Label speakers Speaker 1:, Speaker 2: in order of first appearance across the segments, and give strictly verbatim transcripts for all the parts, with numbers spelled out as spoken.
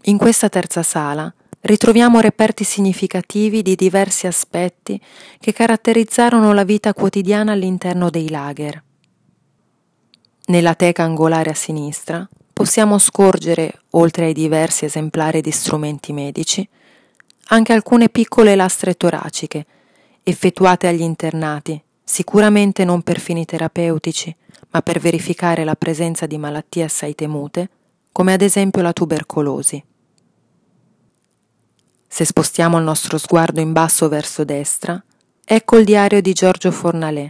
Speaker 1: In questa terza sala ritroviamo reperti significativi di diversi aspetti che caratterizzarono la vita quotidiana all'interno dei lager. Nella teca angolare a sinistra possiamo scorgere, oltre ai diversi esemplari di strumenti medici, anche alcune piccole lastre toraciche, effettuate agli internati, sicuramente non per fini terapeutici, ma per verificare la presenza di malattie assai temute, come ad esempio la tubercolosi. Se spostiamo il nostro sguardo in basso verso destra, ecco il diario di Giorgio Fornalé.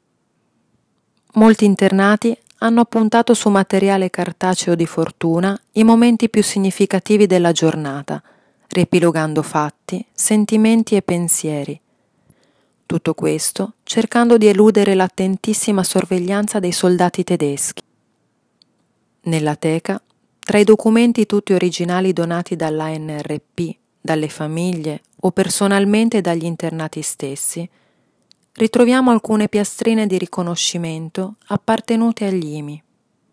Speaker 1: Molti internati hanno appuntato su materiale cartaceo di fortuna i momenti più significativi della giornata, riepilogando fatti, sentimenti e pensieri. Tutto questo cercando di eludere l'attentissima sorveglianza dei soldati tedeschi. Nella teca, tra i documenti tutti originali donati dall'A N R P, dalle famiglie o personalmente dagli internati stessi, ritroviamo alcune piastrine di riconoscimento appartenute agli I M I.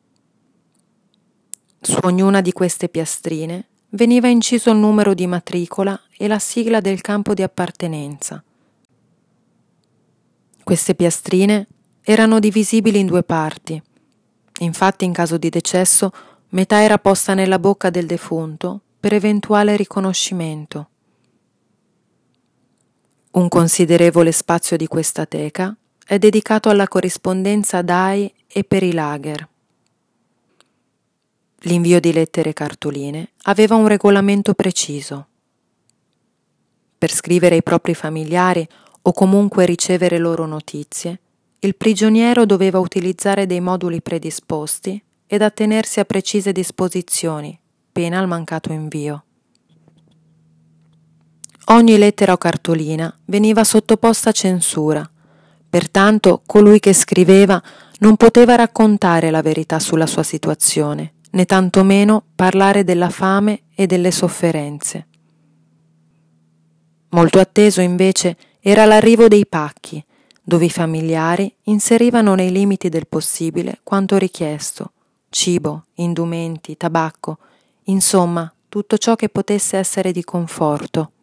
Speaker 1: Su ognuna di queste piastrine veniva inciso il numero di matricola e la sigla del campo di appartenenza. Queste piastrine erano divisibili in due parti. Infatti, in caso di decesso, metà era posta nella bocca del defunto per eventuale riconoscimento. Un considerevole spazio di questa teca è dedicato alla corrispondenza D A I e per i lager. L'invio di lettere e cartoline aveva un regolamento preciso. Per scrivere ai propri familiari o comunque ricevere loro notizie, il prigioniero doveva utilizzare dei moduli predisposti ed attenersi a precise disposizioni, pena il mancato invio. Ogni lettera o cartolina veniva sottoposta a censura, pertanto colui che scriveva non poteva raccontare la verità sulla sua situazione, né tantomeno parlare della fame e delle sofferenze. Molto atteso invece era l'arrivo dei pacchi, dove i familiari inserivano nei limiti del possibile quanto richiesto, cibo, indumenti, tabacco, insomma tutto ciò che potesse essere di conforto.